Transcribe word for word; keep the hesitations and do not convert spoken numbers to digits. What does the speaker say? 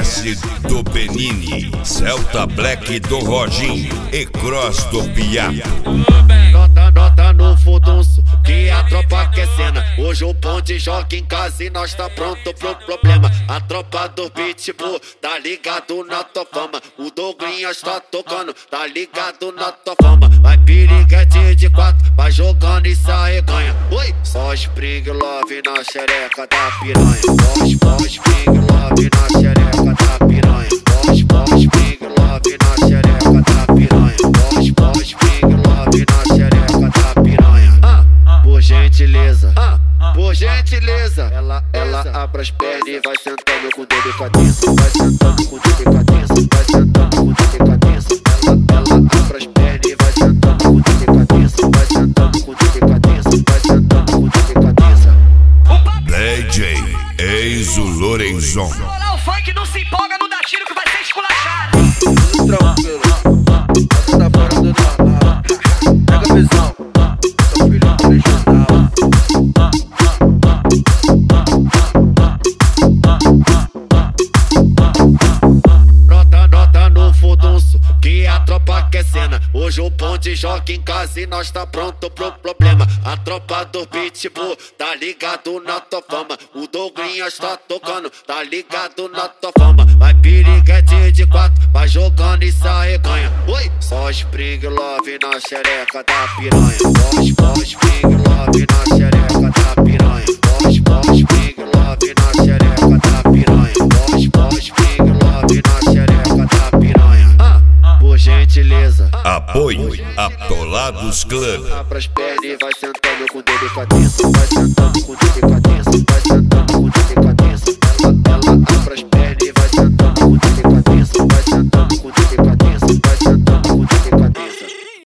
S do Benini, Celta Black do Roginho e Cross do Piato. Nota, nota no furdunço, que a tropa quer cena. Hoje o bonde joga em casa e nós tá pronto pro problema. A tropa do Pitbull tá ligado na tua fama. O Douglinhas tá tocando, tá ligado na tua fama. Vai piriguete de quatro, vai jogando e sai ganha. Oi, só Spring Love na xereca da piranha. Pós, pós, Spring Love na xereca da piranha. Pós, pós, Spring Love na xereca da piranha. Pós, pós, Spring Love na xereca da piranha. Ah, por gentileza, ah, por gentileza. Ela, ela abre as pernas e vai sentando com delicadeza. Vai sentando com delicadeza. Vai sentando com delicadeza. Ela, ela abre as pernas e vai sentando com delicadeza. Vai sentando com delicadeza. Vai sentando com delicadeza. D J Enzo Lorenzon. Olá, o funk não se empolga, não dá tiro que vai ser esculachado. Tudo tranquilo, essa tá fora do normal. Pega a visão, seu filho original. Nota, nota no furdunço, que a tropa quer cena. Hoje o bonde joga em casa e nós tá pronto pro problema. A tropa do Pitbull tá ligado na tua fama. O Douglinhas tá tocando, tá ligado na tua fama. Vai piriguete de quatro, vai jogando e sai ganha. Oi, só Spring Love na xereca da piranha. Pós, pós, Spring Love na xereca da piranha. Pós, pós, Spring Love na xereca da piranha. Pós, pós, Spring Love na xereca da piranha. Ah, por gentileza. Apoio Atolados Club. Abre as pernas e vai sentando com delicadeza. Vai sentando com delicadeza. Vai sentando com delicadeza. Ela, ela abre as pernas e vai sentando com delicadeza.